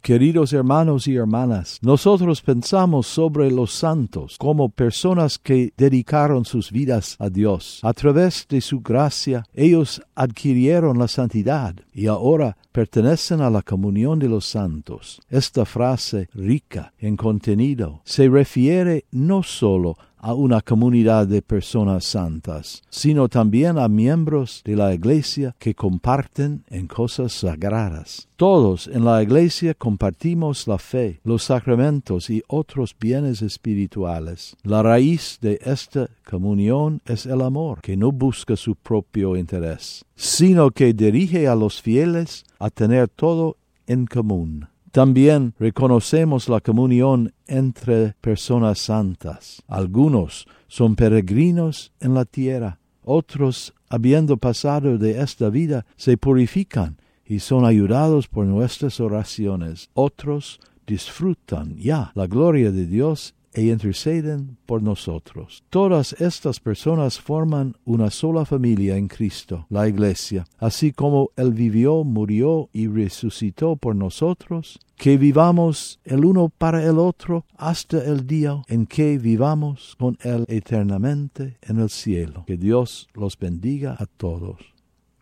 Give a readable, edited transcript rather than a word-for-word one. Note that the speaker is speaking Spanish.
Queridos hermanos y hermanas, nosotros pensamos sobre los santos como personas que dedicaron sus vidas a Dios. A través de su gracia, ellos adquirieron la santidad y ahora pertenecen a la comunión de los santos. Esta frase, rica en contenido, se refiere no solo a una comunidad de personas santas, sino también a miembros de la Iglesia que comparten en cosas sagradas. Todos en la Iglesia compartimos la fe, los sacramentos y otros bienes espirituales. La raíz de esta comunión es el amor, que no busca su propio interés, sino que dirige a los fieles a tener todo en común. También reconocemos la comunión entre personas santas. Algunos son peregrinos en la tierra, otros, habiendo pasado de esta vida, se purifican y son ayudados por nuestras oraciones. Otros disfrutan ya la gloria de Dios e interceden por nosotros. Todas estas personas forman una sola familia en Cristo, la Iglesia. Así como Él vivió, murió y resucitó por nosotros, que vivamos el uno para el otro hasta el día en que vivamos con Él eternamente en el cielo. Que Dios los bendiga a todos.